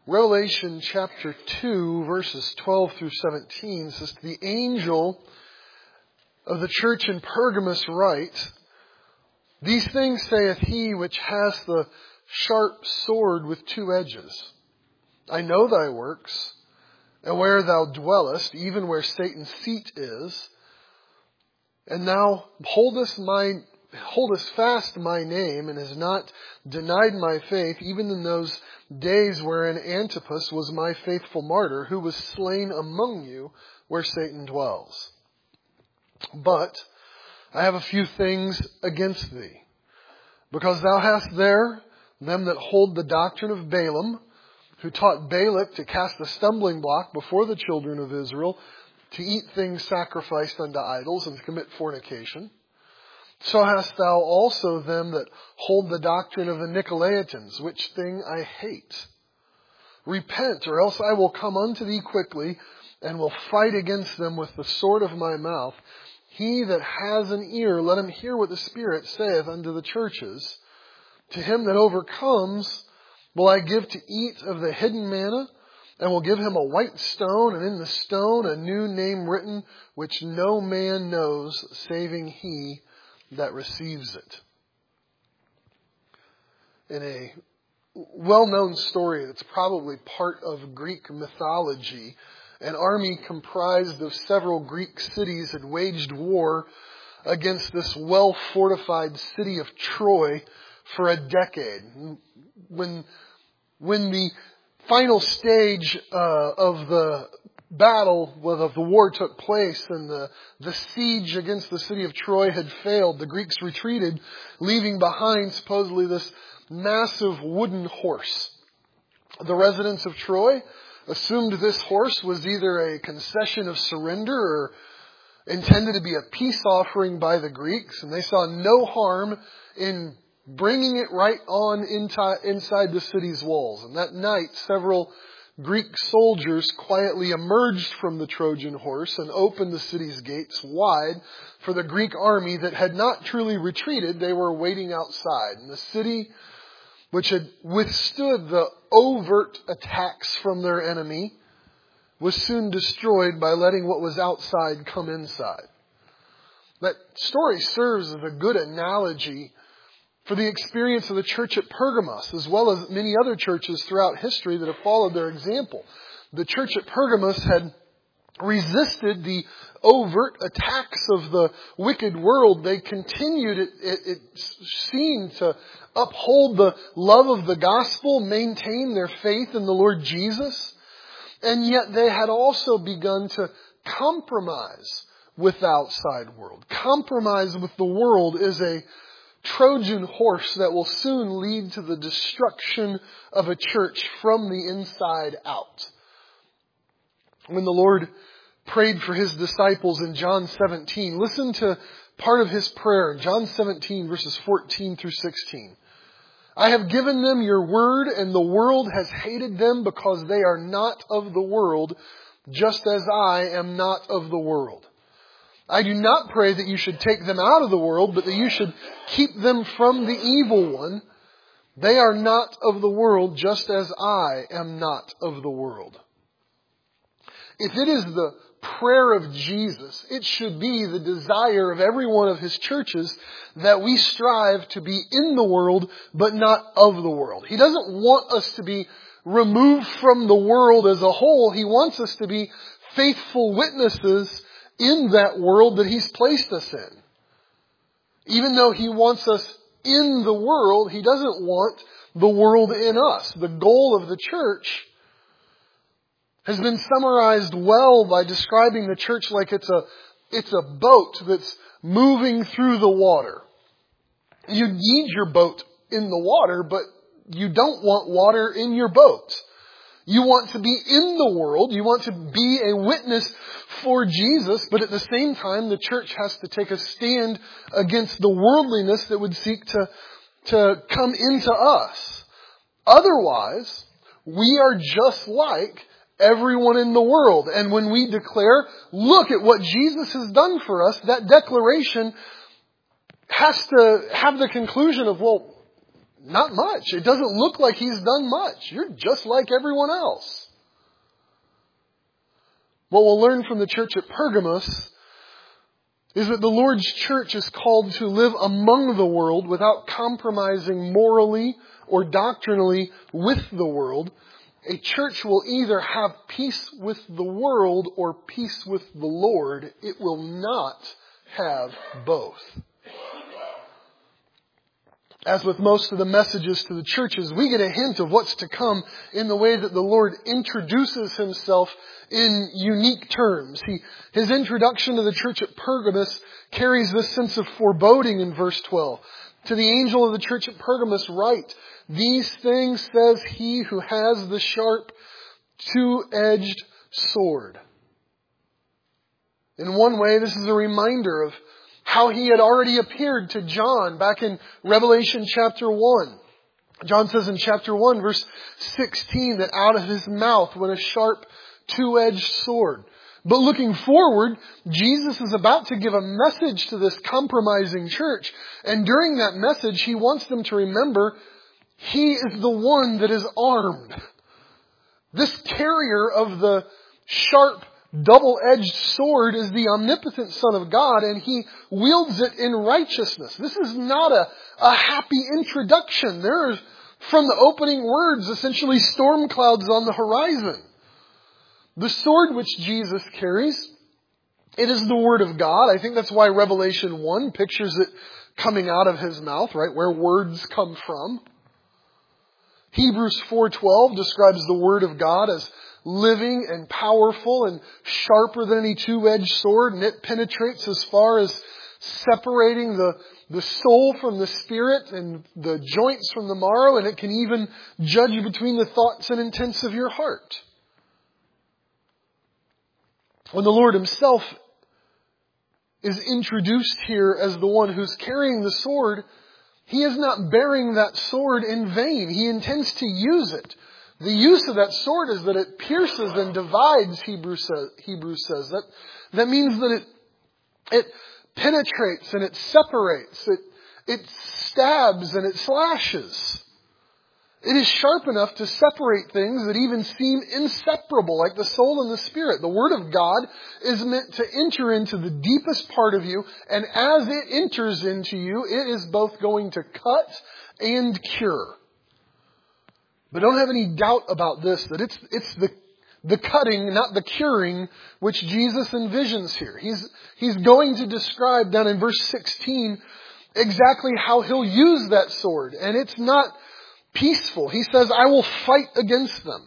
Revelation chapter 2, verses 12 through 17 says, "The angel of the church in Pergamos write, These things saith he which hath the sharp sword with two edges. I know thy works, and where thou dwellest, even where Satan's seat is, and thou holdest fast my name, and hast not denied my faith, even in those days wherein Antipas was my faithful martyr, who was slain among you where Satan dwells. But I have a few things against thee, because thou hast there them that hold the doctrine of Balaam, who taught Balak to cast a stumbling block before the children of Israel, to eat things sacrificed unto idols, and to commit fornication. So hast thou also them that hold the doctrine of the Nicolaitans, which thing I hate. Repent, or else I will come unto thee quickly, and will fight against them with the sword of my mouth. He that has an ear, let him hear what the Spirit saith unto the churches. To him that overcomes will I give to eat of the hidden manna, and will give him a white stone, and in the stone a new name written, which no man knows, saving he that receives it." In a well-known story that's probably part of Greek mythology, an army comprised of several Greek cities had waged war against this well-fortified city of Troy for a decade. When the final stage of the battle, of the war took place, and the siege against the city of Troy had failed, the Greeks retreated, leaving behind supposedly this massive wooden horse. The residents of Troy assumed this horse was either a concession of surrender or intended to be a peace offering by the Greeks, and they saw no harm in bringing it right on inside the city's walls. And that night, several Greek soldiers quietly emerged from the Trojan horse and opened the city's gates wide for the Greek army that had not truly retreated. They were waiting outside. And the city, which had withstood the overt attacks from their enemy, was soon destroyed by letting what was outside come inside. That story serves as a good analogy for the experience of the church at Pergamos, as well as many other churches throughout history that have followed their example. The church at Pergamos had resisted the overt attacks of the wicked world. They continued, it seemed, to uphold the love of the gospel, maintain their faith in the Lord Jesus, and yet they had also begun to compromise with the outside world. Compromise with the world is a Trojan horse that will soon lead to the destruction of a church from the inside out. When the Lord prayed for His disciples in John 17, listen to part of His prayer in John 17, verses 14 through 16. "I have given them your word, and the world has hated them because they are not of the world, just as I am not of the world. I do not pray that you should take them out of the world, but that you should keep them from the evil one. They are not of the world, just as I am not of the world." If it is the prayer of Jesus, it should be the desire of every one of His churches that we strive to be in the world, but not of the world. He doesn't want us to be removed from the world as a whole. He wants us to be faithful witnesses in that world that He's placed us in. Even though He wants us in the world, He doesn't want the world in us. The goal of the church has been summarized well by describing the church like it's a boat that's moving through the water. You need your boat in the water, but you don't want water in your boat. You want to be in the world. You want to be a witness for Jesus. But at the same time, the church has to take a stand against the worldliness that would seek to come into us. Otherwise, we are just like everyone in the world. And when we declare, look at what Jesus has done for us, that declaration has to have the conclusion of, well, Not much. It doesn't look like he's done much. You're just like everyone else. What we'll learn from the church at Pergamos is that the Lord's church is called to live among the world without compromising morally or doctrinally with the world. A church will either have peace with the world or peace with the Lord. It will not have both. As with most of the messages to the churches, we get a hint of what's to come in the way that the Lord introduces himself in unique terms. His introduction to the church at Pergamos carries this sense of foreboding in verse 12. To the angel of the church at Pergamos write, "These things says he who has the sharp, two-edged sword." In one way, this is a reminder of how he had already appeared to John back in Revelation chapter 1. John says in chapter 1, verse 16, that out of his mouth went a sharp, two-edged sword. But looking forward, Jesus is about to give a message to this compromising church. And during that message, he wants them to remember he is the one that is armed. This carrier of the sharp, double-edged sword is the omnipotent Son of God, and he wields it in righteousness. This is not a happy introduction. There is, from the opening words, essentially storm clouds on the horizon. The sword which Jesus carries, it is the Word of God. I think that's why Revelation 1 pictures it coming out of his mouth, right, where words come from. Hebrews 4:12 describes the Word of God as living and powerful and sharper than any two-edged sword, and it penetrates as far as separating the soul from the spirit and the joints from the marrow, and it can even judge between the thoughts and intents of your heart. When the Lord himself is introduced here as the one who's carrying the sword, he is not bearing that sword in vain. He intends to use it. The use of that sword is that it pierces and divides, Hebrews says. That means that it penetrates and it separates. It stabs and it slashes. It is sharp enough to separate things that even seem inseparable, like the soul and the spirit. The Word of God is meant to enter into the deepest part of you, and as it enters into you, it is both going to cut and cure. But don't have any doubt about this, that it's the cutting, not the curing, which Jesus envisions here. He's going to describe down in verse 16 exactly how he'll use that sword. And it's not peaceful. He says, I will fight against them.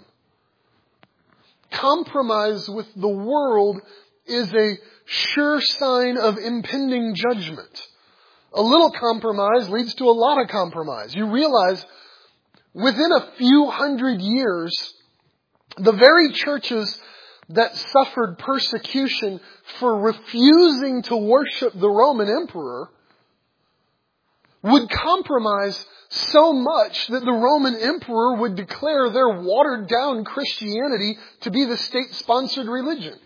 Compromise with the world is a sure sign of impending judgment. A little compromise leads to a lot of compromise. You realize within a few hundred years, the very churches that suffered persecution for refusing to worship the Roman emperor would compromise so much that the Roman emperor would declare their watered down Christianity to be the state-sponsored religion.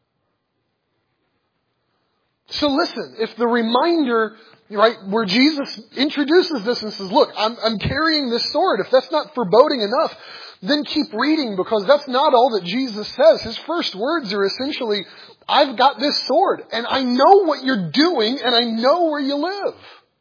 So listen, if the reminder, right, where Jesus introduces this and says, look, I'm carrying this sword. If that's not foreboding enough, then keep reading, because that's not all that Jesus says. His first words are essentially, I've got this sword and I know what you're doing and I know where you live.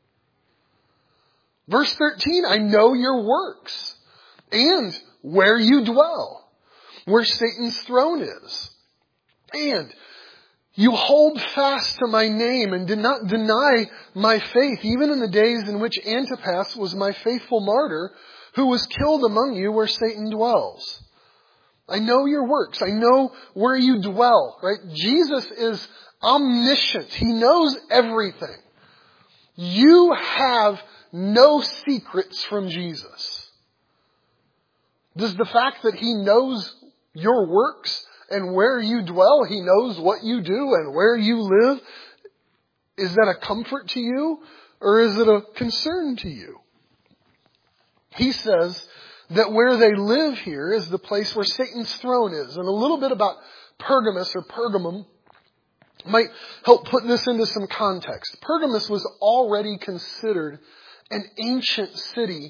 Verse 13, I know your works and where you dwell, where Satan's throne is. And you hold fast to my name and did not deny my faith, even in the days in which Antipas was my faithful martyr, who was killed among you where Satan dwells. I know your works. I know where you dwell, right? Jesus is omniscient. He knows everything. You have no secrets from Jesus. Does the fact that he knows your works and where you dwell, he knows what you do and where you live, is that a comfort to you or is it a concern to you? He says that where they live here is the place where Satan's throne is. And a little bit about Pergamos or Pergamum might help put this into some context. Pergamos was already considered an ancient city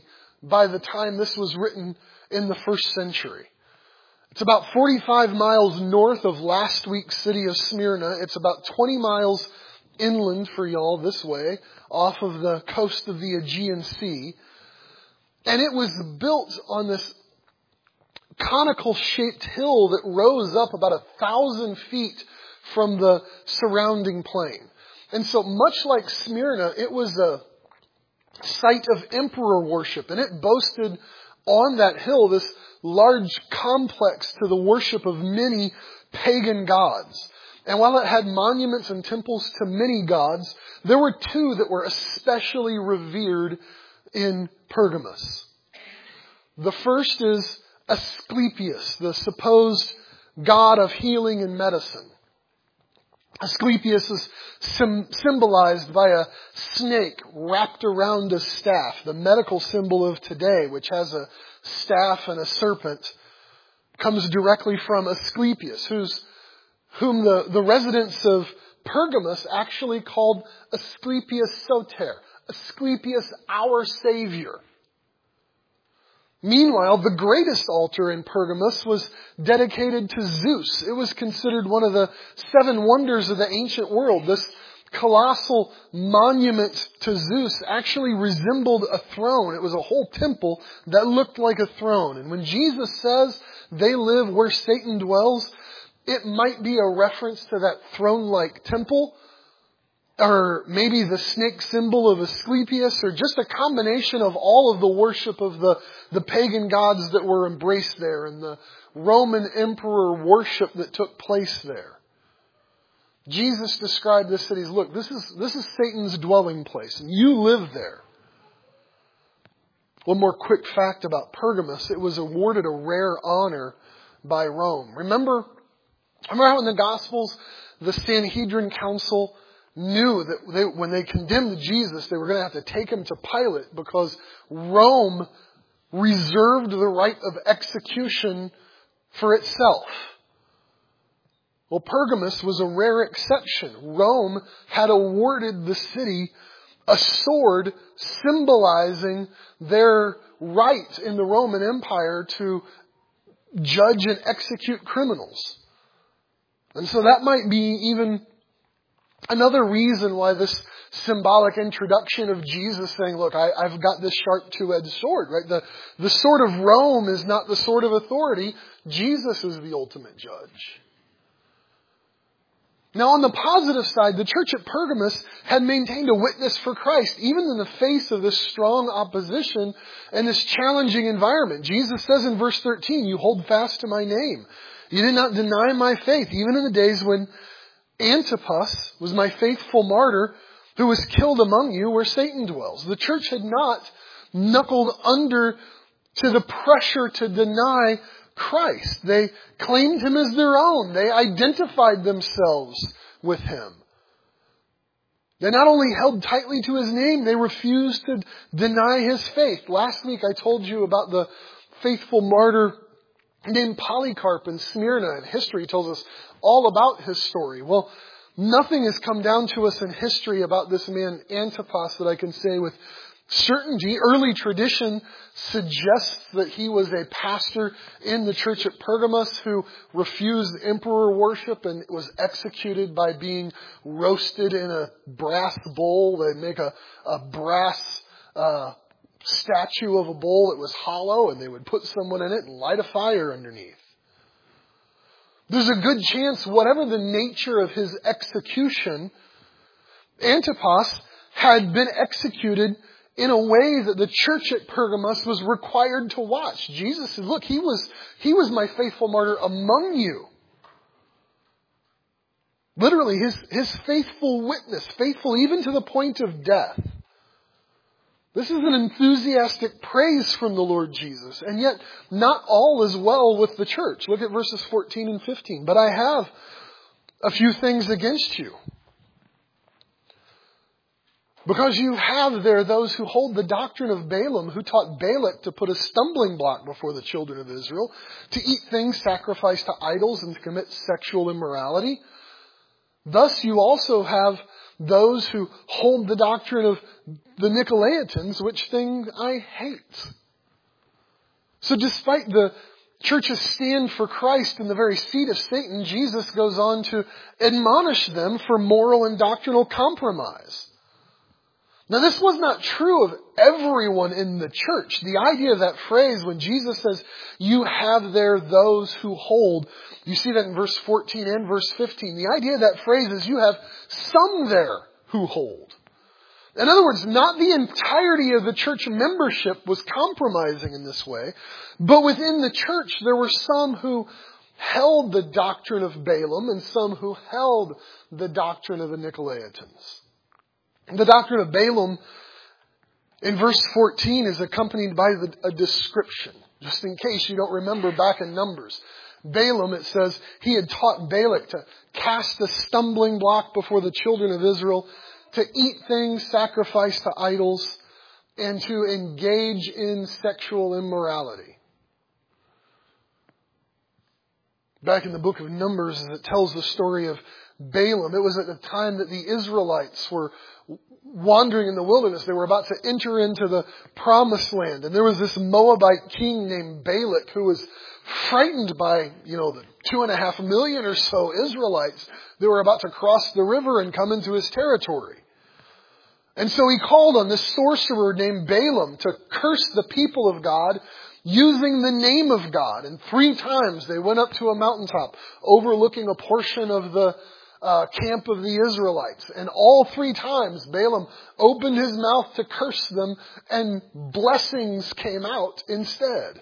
by the time this was written in the first century. It's about 45 miles north of last week's city of Smyrna. It's about 20 miles inland for y'all this way, off of the coast of the Aegean Sea. And it was built on this conical shaped hill that rose up about 1,000 feet from the surrounding plain. And so much like Smyrna, it was a site of emperor worship, and it boasted on that hill this large complex to the worship of many pagan gods. And while it had monuments and temples to many gods, there were two that were especially revered in Pergamos. The first is Asclepius, the supposed god of healing and medicine. Asclepius is symbolized by a snake wrapped around a staff, the medical symbol of today, which has a staff and a serpent, comes directly from Asclepius, whom the residents of Pergamos actually called Asclepius Soter, Asclepius our Savior. Meanwhile, the greatest altar in Pergamos was dedicated to Zeus. It was considered one of the 7 wonders of the ancient world. This colossal monument to Zeus actually resembled a throne. It was a whole temple that looked like a throne. And when Jesus says they live where Satan dwells, it might be a reference to that throne-like temple, or maybe the snake symbol of Asclepius, or just a combination of all of the worship of the pagan gods that were embraced there and the Roman emperor worship that took place there. Jesus described this city as, look, this is Satan's dwelling place, and you live there. One more quick fact about Pergamos: it was awarded a rare honor by Rome. Remember how in the Gospels the Sanhedrin Council knew that when they condemned Jesus, they were going to have to take him to Pilate because Rome reserved the right of execution for itself. Well, Pergamos was a rare exception. Rome had awarded the city a sword symbolizing their right in the Roman Empire to judge and execute criminals. And so that might be even another reason why this symbolic introduction of Jesus saying, look, I've got this sharp two-edged sword, right? The sword of Rome is not the sword of authority. Jesus is the ultimate judge. Now, on the positive side, the church at Pergamos had maintained a witness for Christ, even in the face of this strong opposition and this challenging environment. Jesus says in verse 13, you hold fast to my name. You did not deny my faith, even in the days when Antipas was my faithful martyr who was killed among you where Satan dwells. The church had not knuckled under to the pressure to deny Christ. They claimed him as their own. They identified themselves with him. They not only held tightly to his name, they refused to deny his faith. Last week I told you about the faithful martyr named Polycarp in Smyrna, and history tells us all about his story. Well, nothing has come down to us in history about this man Antipas that I can say with certainty. Early tradition suggests that he was a pastor in the church at Pergamos who refused emperor worship and was executed by being roasted in a brass bowl. They'd make a brass statue of a bowl that was hollow, and they would put someone in it and light a fire underneath. There's a good chance, whatever the nature of his execution, Antipas had been executed in a way that the church at Pergamos was required to watch. Jesus said, look, he was my faithful martyr among you. Literally, his faithful witness, faithful even to the point of death. This is an enthusiastic praise from the Lord Jesus. And yet, not all is well with the church. Look at verses 14 and 15. But I have a few things against you. Because you have there those who hold the doctrine of Balaam, who taught Balak to put a stumbling block before the children of Israel, to eat things sacrificed to idols and to commit sexual immorality. Thus you also have those who hold the doctrine of the Nicolaitans, which thing I hate. So despite the church's stand for Christ in the very seat of Satan, Jesus goes on to admonish them for moral and doctrinal compromise. Now, this was not true of everyone in the church. The idea of that phrase, when Jesus says, you have there those who hold, you see that in verse 14 and verse 15. The idea of that phrase is you have some there who hold. In other words, not the entirety of the church membership was compromising in this way, but within the church there were some who held the doctrine of Balaam and some who held the doctrine of the Nicolaitans. The doctrine of Balaam in verse 14 is accompanied by a description, just in case you don't remember back in Numbers. Balaam, it says, he had taught Balak to cast a stumbling block before the children of Israel, to eat things sacrificed to idols, and to engage in sexual immorality. Back in the book of Numbers, it tells the story of Balaam. It was at the time that the Israelites were wandering in the wilderness. They were about to enter into the promised land. And there was this Moabite king named Balak who was frightened by, the 2.5 million or so Israelites that were about to cross the river and come into his territory. And so he called on this sorcerer named Balaam to curse the people of God using the name of God. And 3 times they went up to a mountaintop overlooking a portion of the camp of the Israelites. And all 3 times Balaam opened his mouth to curse them and blessings came out instead.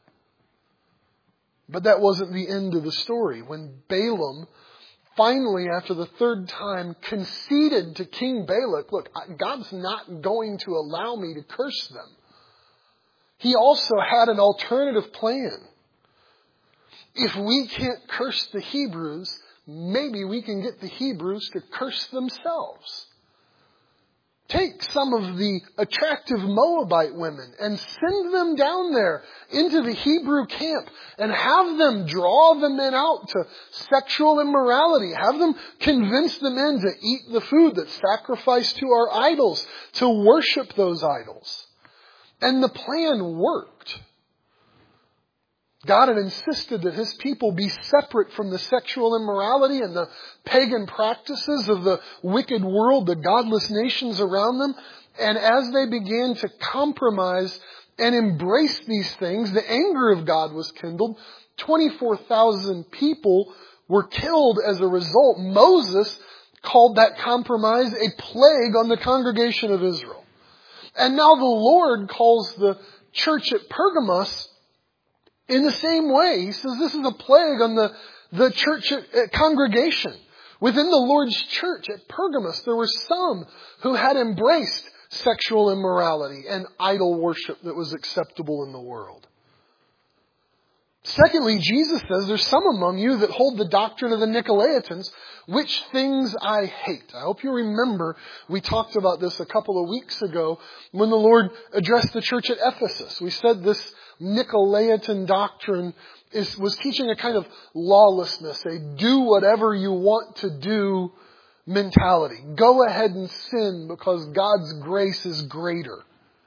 But that wasn't the end of the story. When Balaam finally, after the 3rd time, conceded to King Balak, look, God's not going to allow me to curse them. He also had an alternative plan. If we can't curse the Hebrews, maybe we can get the Hebrews to curse themselves. Take some of the attractive Moabite women and send them down there into the Hebrew camp and have them draw the men out to sexual immorality. Have them convince the men to eat the food that's sacrificed to our idols, to worship those idols. And the plan worked. God had insisted that His people be separate from the sexual immorality and the pagan practices of the wicked world, the godless nations around them. And as they began to compromise and embrace these things, the anger of God was kindled. 24,000 people were killed as a result. Moses called that compromise a plague on the congregation of Israel. And now the Lord calls the church at Pergamos in the same way. He says this is a plague on the church congregation. Within the Lord's church at Pergamos, there were some who had embraced sexual immorality and idol worship that was acceptable in the world. Secondly, Jesus says there's some among you that hold the doctrine of the Nicolaitans, which things I hate. I hope you remember we talked about this a couple of weeks ago when the Lord addressed the church at Ephesus. We said this Nicolaitan doctrine was teaching a kind of lawlessness, a do whatever you want to do mentality. Go ahead and sin because God's grace is greater.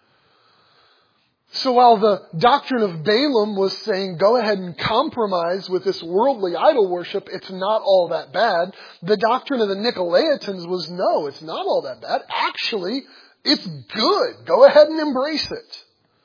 So while the doctrine of Balaam was saying, go ahead and compromise with this worldly idol worship, it's not all that bad, the doctrine of the Nicolaitans was, no, it's not all that bad. Actually, it's good. Go ahead and embrace it.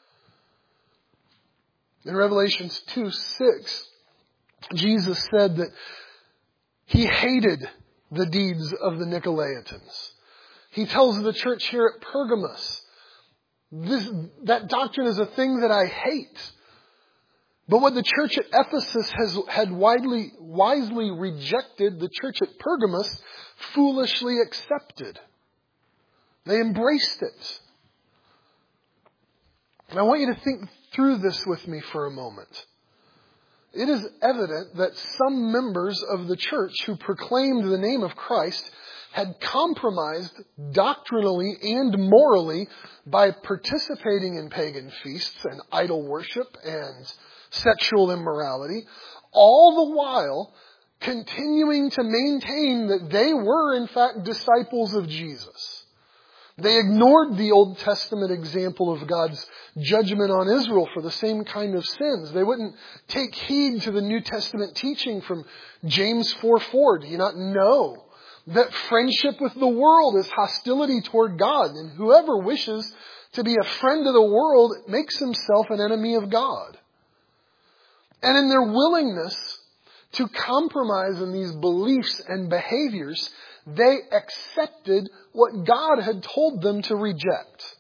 In Revelation 2:6, Jesus said that He hated the deeds of the Nicolaitans. He tells the church here at Pergamos, that doctrine is a thing that I hate. But what the church at Ephesus had wisely rejected, the church at Pergamos foolishly accepted. They embraced it. And I want you to think through this with me for a moment. It is evident that some members of the church who proclaimed the name of Christ had compromised doctrinally and morally by participating in pagan feasts and idol worship and sexual immorality, all the while continuing to maintain that they were in fact disciples of Jesus. They ignored the Old Testament example of God's judgment on Israel for the same kind of sins. They wouldn't take heed to the New Testament teaching from James 4:4. Do you not know that friendship with the world is hostility toward God? And whoever wishes to be a friend of the world makes himself an enemy of God. And in their willingness to compromise in these beliefs and behaviors, they accepted what God had told them to reject.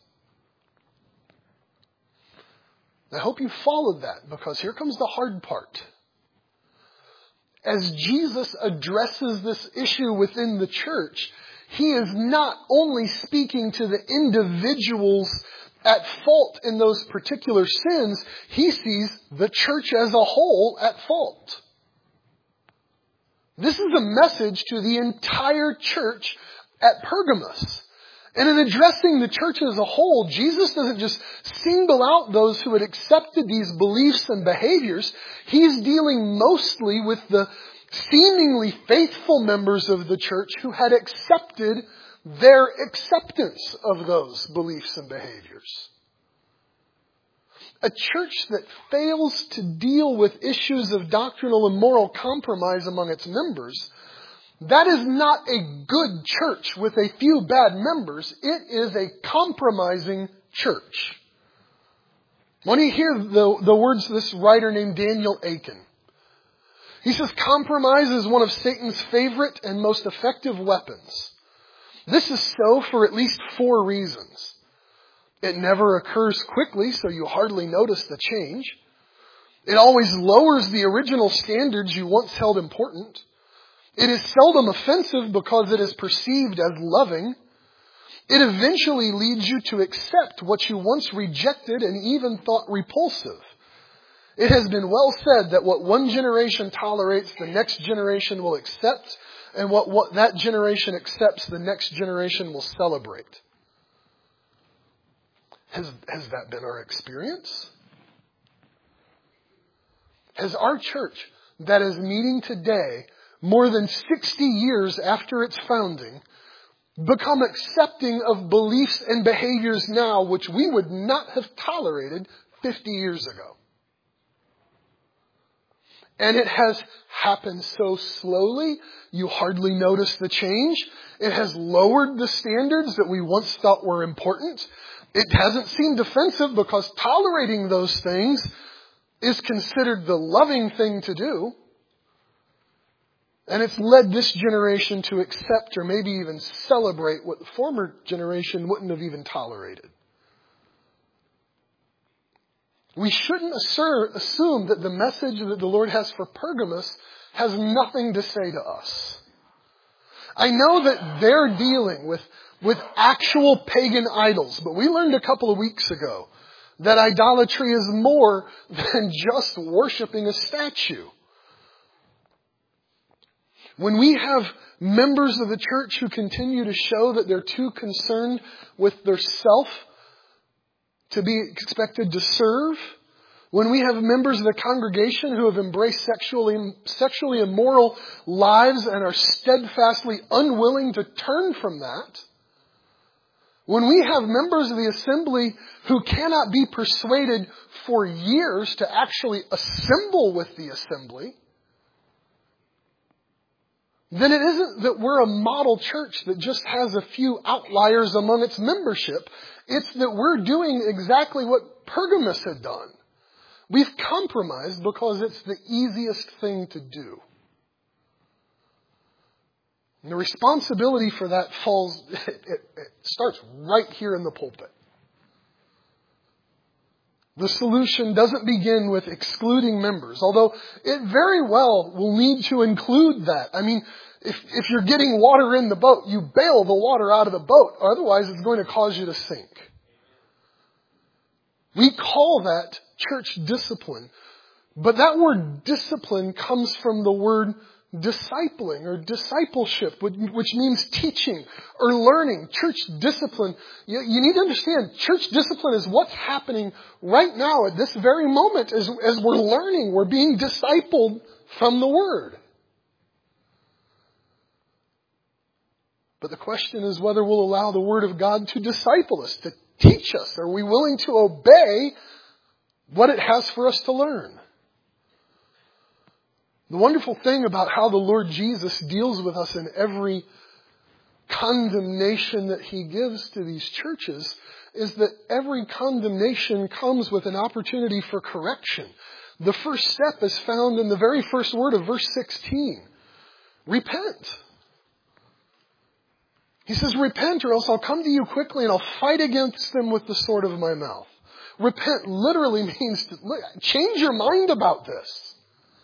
I hope you followed that, because here comes the hard part. As Jesus addresses this issue within the church, he is not only speaking to the individuals at fault in those particular sins, he sees the church as a whole at fault. This is a message to the entire church at Pergamos. And in addressing the church as a whole, Jesus doesn't just single out those who had accepted these beliefs and behaviors. He's dealing mostly with the seemingly faithful members of the church who had accepted their acceptance of those beliefs and behaviors. A church that fails to deal with issues of doctrinal and moral compromise among its members, that is not a good church with a few bad members. It is a compromising church. When you hear the words of this writer named Daniel Akin, he says compromise is one of Satan's favorite and most effective weapons. This is so for at least 4 reasons. It never occurs quickly, so you hardly notice the change. It always lowers the original standards you once held important. It is seldom offensive because it is perceived as loving. It eventually leads you to accept what you once rejected and even thought repulsive. It has been well said that what one generation tolerates, the next generation will accept, and what that generation accepts, the next generation will celebrate. Has that been our experience? Has our church that is meeting today, more than 60 years after its founding, become accepting of beliefs and behaviors now which we would not have tolerated 50 years ago? And it has happened so slowly, you hardly notice the change. It has lowered the standards that we once thought were important. It hasn't seemed offensive because tolerating those things is considered the loving thing to do. And it's led this generation to accept or maybe even celebrate what the former generation wouldn't have even tolerated. We shouldn't assume that the message that the Lord has for Pergamos has nothing to say to us. I know that they're dealing with actual pagan idols, but we learned a couple of weeks ago that idolatry is more than just worshiping a statue. When we have members of the church who continue to show that they're too concerned with their self to be expected to serve, when we have members of the congregation who have embraced sexually immoral lives and are steadfastly unwilling to turn from that, when we have members of the assembly who cannot be persuaded for years to actually assemble with the assembly, then it isn't that we're a model church that just has a few outliers among its membership. It's that we're doing exactly what Pergamos had done. We've compromised because it's the easiest thing to do. And the responsibility for that it starts right here in the pulpit. The solution doesn't begin with excluding members, although it very well will need to include that. I mean, if you're getting water in the boat, you bail the water out of the boat, otherwise it's going to cause you to sink. We call that church discipline, but that word discipline comes from the word discipling or discipleship, which means teaching or learning. Church discipline, you need to understand, church discipline is what's happening right now at this very moment as we're learning, we're being discipled from the Word. But the question is whether we'll allow the Word of God to disciple us, to teach us. Are we willing to obey what it has for us to learn? The wonderful thing about how the Lord Jesus deals with us in every condemnation that He gives to these churches is that every condemnation comes with an opportunity for correction. The first step is found in the very first word of verse 16. Repent. He says, repent or else I'll come to you quickly and I'll fight against them with the sword of my mouth. Repent literally means to change your mind about this.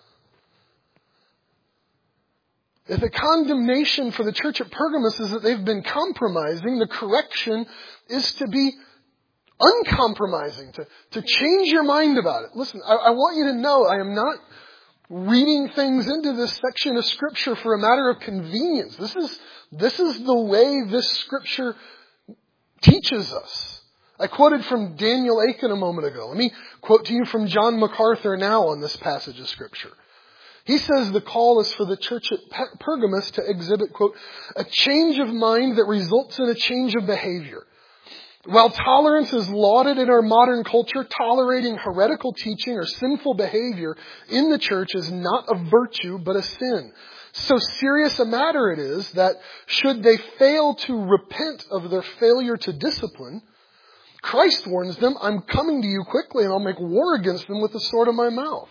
If the condemnation for the church at Pergamos is that they've been compromising, the correction is to be uncompromising, to change your mind about it. Listen, I want you to know I am not reading things into this section of Scripture for a matter of convenience. This is the way this Scripture teaches us. I quoted from Daniel Aiken a moment ago. Let me quote to you from John MacArthur now on this passage of Scripture. He says the call is for the church at Pergamos to exhibit, quote, a change of mind that results in a change of behavior. While tolerance is lauded in our modern culture, tolerating heretical teaching or sinful behavior in the church is not a virtue, but a sin. So serious a matter it is that should they fail to repent of their failure to discipline, Christ warns them, I'm coming to you quickly and I'll make war against them with the sword of my mouth.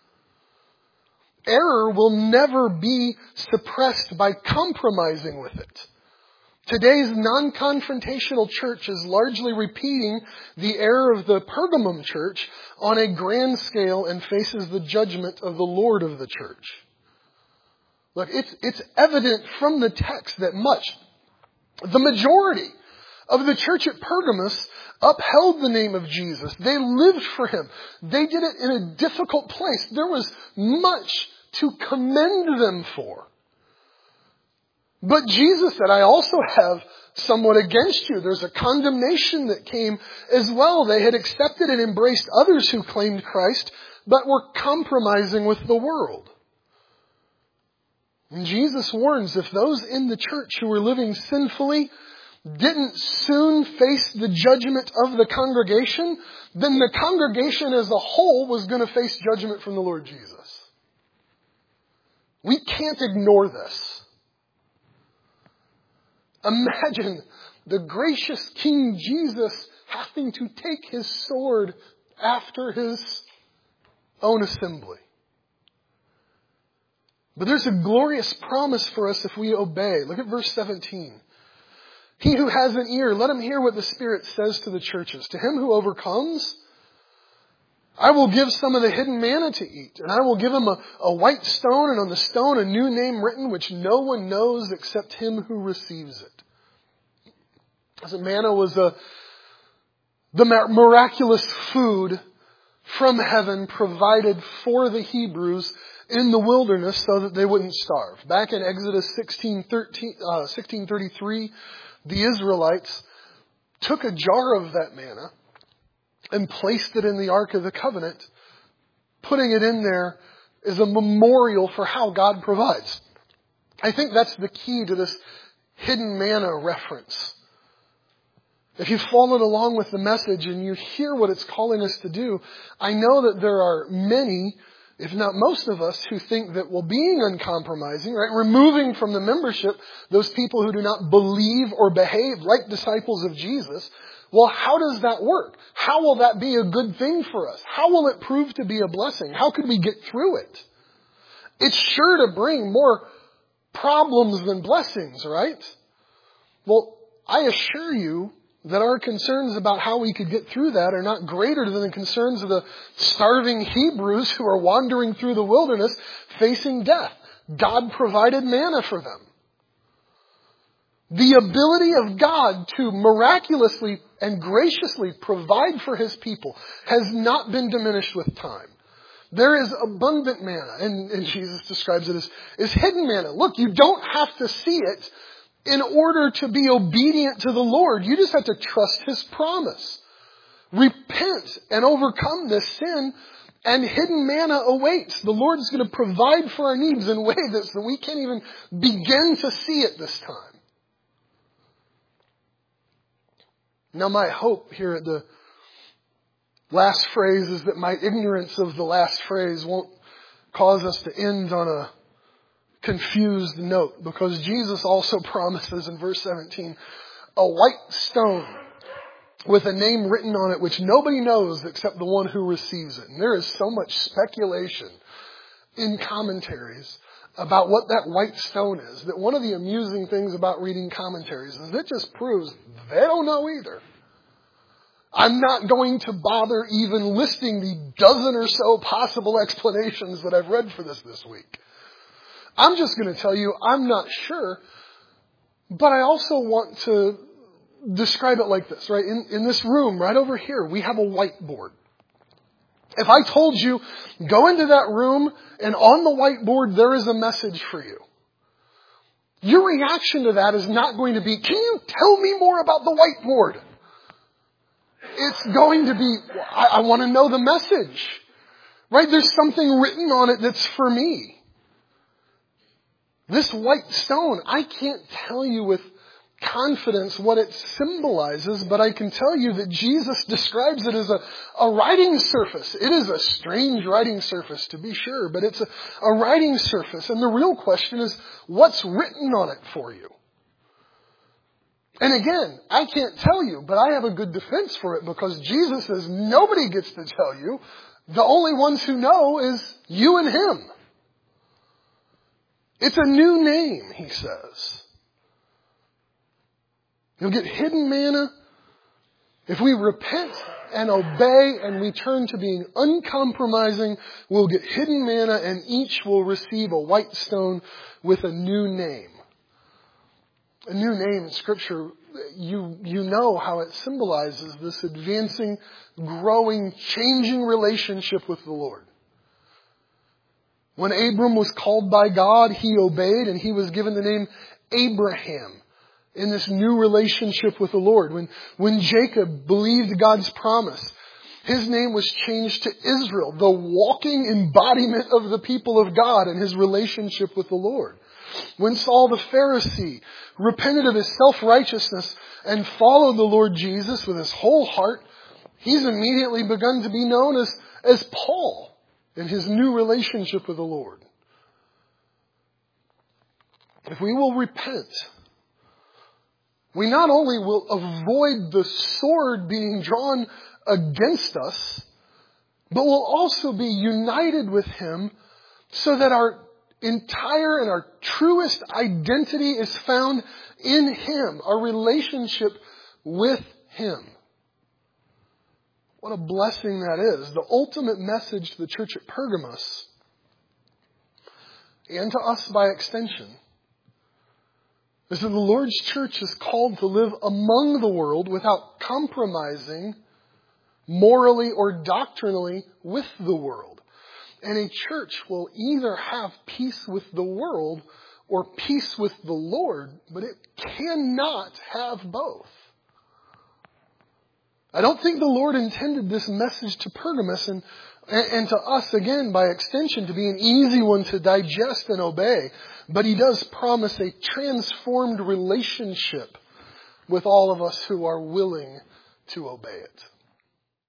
Error will never be suppressed by compromising with it. Today's non-confrontational church is largely repeating the error of the Pergamum church on a grand scale and faces the judgment of the Lord of the church. Look, it's evident from the text that the majority of the church at Pergamos upheld the name of Jesus. They lived for Him. They did it in a difficult place. There was much to commend them for. But Jesus said, I also have somewhat against you. There's a condemnation that came as well. They had accepted and embraced others who claimed Christ, but were compromising with the world. And Jesus warns if those in the church who were living sinfully didn't soon face the judgment of the congregation, then the congregation as a whole was going to face judgment from the Lord Jesus. We can't ignore this. Imagine the gracious King Jesus having to take His sword after His own assembly. But there's a glorious promise for us if we obey. Look at verse 17. He who has an ear, let him hear what the Spirit says to the churches. To him who overcomes, I will give some of the hidden manna to eat, and I will give him a white stone, and on the stone a new name written, which no one knows except him who receives it. As manna was the miraculous food from heaven provided for the Hebrews in the wilderness so that they wouldn't starve. Back in Exodus 16:33, the Israelites took a jar of that manna and placed it in the Ark of the Covenant, putting it in there as a memorial for how God provides. I think that's the key to this hidden manna reference. If you've followed along with the message and you hear what it's calling us to do, I know that there are many, if not most of us, who think that, well, being uncompromising, right, removing from the membership those people who do not believe or behave like disciples of Jesus, well, how does that work? How will that be a good thing for us? How will it prove to be a blessing? How could we get through it? It's sure to bring more problems than blessings, right? Well, I assure you that our concerns about how we could get through that are not greater than the concerns of the starving Hebrews who are wandering through the wilderness facing death. God provided manna for them. The ability of God to miraculously and graciously provide for His people has not been diminished with time. There is abundant manna, and Jesus describes it as hidden manna. Look, you don't have to see it in order to be obedient to the Lord. You just have to trust His promise. Repent and overcome this sin, and hidden manna awaits. The Lord's going to provide for our needs in ways that we can't even begin to see it this time. Now my hope here at the last phrase is that my ignorance of the last phrase won't cause us to end on a confused note, because Jesus also promises in verse 17 a white stone with a name written on it which nobody knows except the one who receives it. And there is so much speculation in commentaries about what that white stone is, that one of the amusing things about reading commentaries is it just proves they don't know either. I'm not going to bother even listing the dozen or so possible explanations that I've read for this week. I'm just going to tell you I'm not sure, but I also want to describe it like this, right? In this room right over here, we have a whiteboard. If I told you, go into that room and on the whiteboard there is a message for you, your reaction to that is not going to be, can you tell me more about the whiteboard? It's going to be, I want to know the message, right? There's something written on it that's for me. This white stone, I can't tell you with confidence what it symbolizes, but I can tell you that Jesus describes it as a writing surface. It is a strange writing surface, to be sure, but it's a writing surface. And the real question is, what's written on it for you? And again, I can't tell you, but I have a good defense for it, because Jesus says nobody gets to tell you. The only ones who know is you and Him. It's a new name, He says. You'll get hidden manna if we repent and obey and we turn to being uncompromising. We'll get hidden manna, and each will receive a white stone with a new name. A new name in Scripture, you know how it symbolizes this advancing, growing, changing relationship with the Lord. When Abram was called by God, he obeyed, and he was given the name Abraham in this new relationship with the Lord. When Jacob believed God's promise, his name was changed to Israel, the walking embodiment of the people of God and his relationship with the Lord. When Saul the Pharisee repented of his self-righteousness and followed the Lord Jesus with his whole heart, he's immediately begun to be known as Paul in his new relationship with the Lord. If we will repent, we not only will avoid the sword being drawn against us, but we'll also be united with Him so that our entire and our truest identity is found in Him, our relationship with Him. What a blessing that is. The ultimate message to the church at Pergamos, and to us by extension, is that the Lord's church is called to live among the world without compromising morally or doctrinally with the world. And a church will either have peace with the world or peace with the Lord, but it cannot have both. I don't think the Lord intended this message to Pergamos and to us, again, by extension, to be an easy one to digest and obey. But He does promise a transformed relationship with all of us who are willing to obey it.